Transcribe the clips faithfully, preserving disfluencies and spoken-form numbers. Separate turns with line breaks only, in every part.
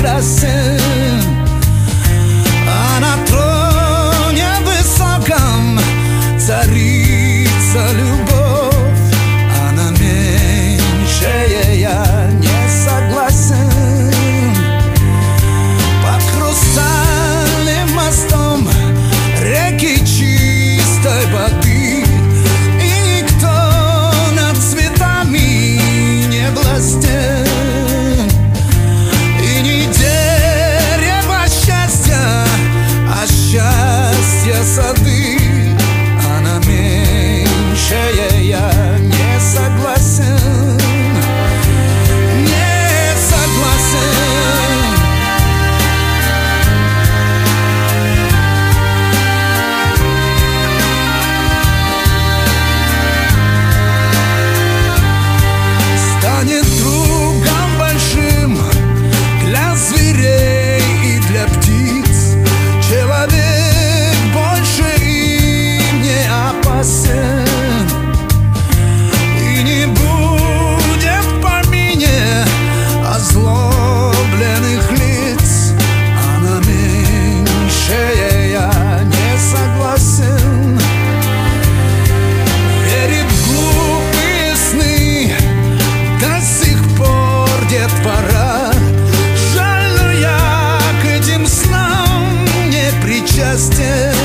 прекрасен, а на троне высоком царица любовь, а на меньшее я не согласен. Под хрустальным мостом реки чистой воды, и никто над цветами не властен. И не дерево счастья, а счастье сады, а на меньшее я не согласен. Не согласен. Станет другом большим для зверей и для птиц. Человек больше им не опасен. И не будет в помине озлобленных лиц, а на меньшее я не согласен. Верит в глупые сны до сих пор детвора. Жаль, но я к этим снам не причастен.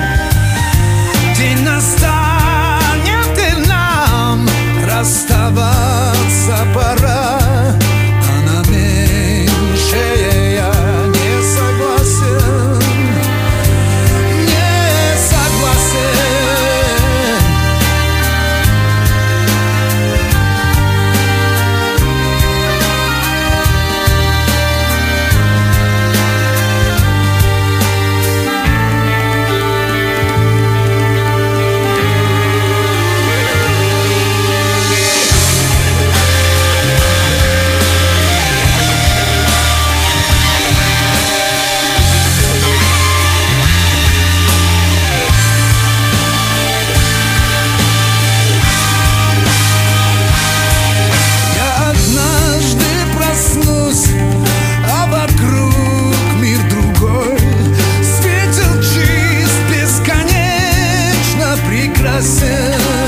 День настанет, и нам расставаться пора, а на меньшее я не согласен. Не согласен. Я однажды проснусь, а вокруг мир другой. Светил чист, бесконечно прекрасен.